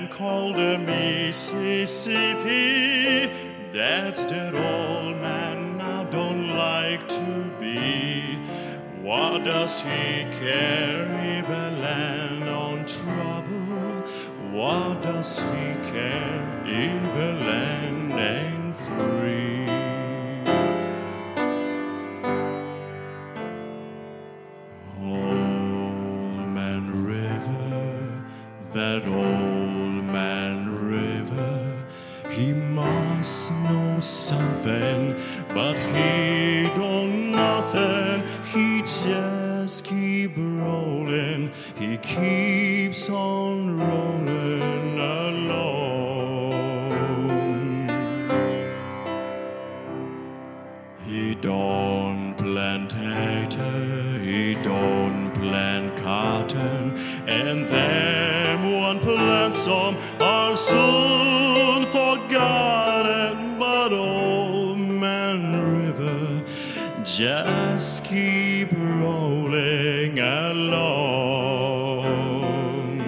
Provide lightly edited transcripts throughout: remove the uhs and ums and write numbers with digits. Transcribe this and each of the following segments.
called the Mississippi. That's that old man now don't like to be. What does he care if I land on trouble? What does he care if I land ain't free? Old Man River, that old man River, he must know something, but he don't nothing. He just keep rolling. He keeps on rolling alone. He don't plant hater, he don't plant cotton, and them one plant some are soon forgotten. But old man River just keep rolling along.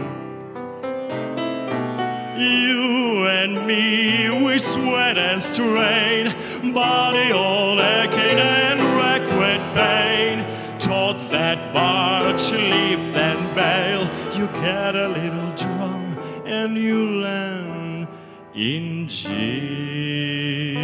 You and me, we sweat and strain, body all aching and wrecked with pain. Taught that barge, leaf and bail, you get a little drunk and you land in jail.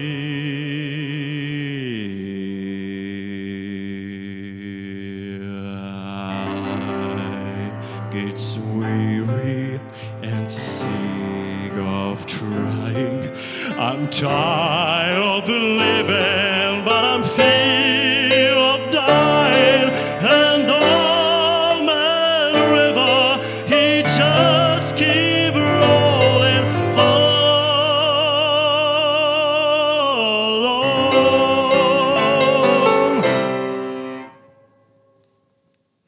Gets weary and sick of trying. I'm tired of living